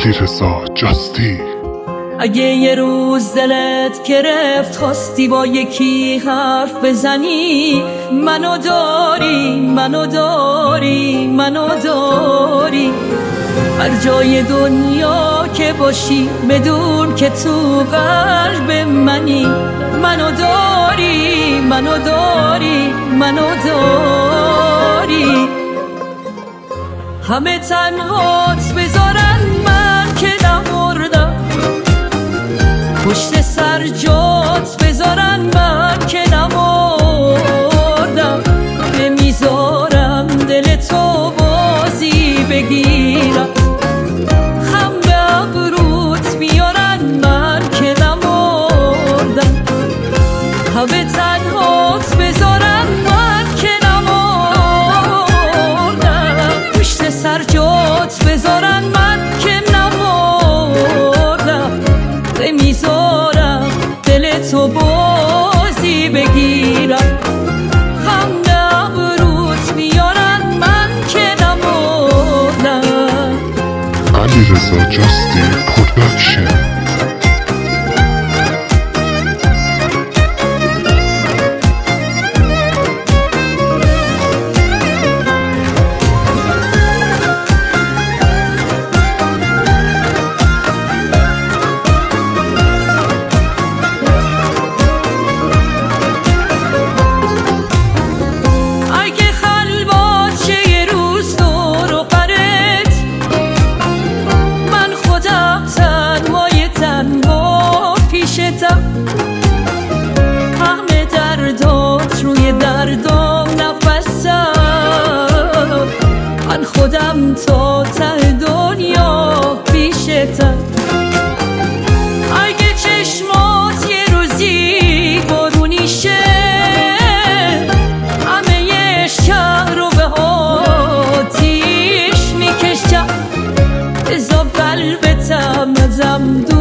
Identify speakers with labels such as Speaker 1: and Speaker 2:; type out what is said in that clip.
Speaker 1: علیرضا جاستی.
Speaker 2: اگه یه روز دلت گرفت خواستی با یکی حرف بزنی، منو داری منو داری منو داری. هر جای دنیا که باشی بدون که تو قلب منی، منو داری منو داری منو داری. همه تنهات بذارن من که نمردم، پشت سر جات بذارن من که نمردم. نمیذارم دل تو بازی بگیرم، خم به ابروت میارن من که نمردم. همه تنهات بذارن من که نمردم، پشت سر جات بذارن من که نمردم. نمیذارم دل تو بازی بگیرم، خم به ابروت میارن من که نمردم.
Speaker 1: علیرضا جاستی پروداکشن.
Speaker 2: همه دردات روی دردام نفسم، من خودم تا ته دنیا پیشتم. اگه چشمات یه روزی بارونی شه، همه یه شهر رو به آتیش میکشم. بذار قلبتم ازم دور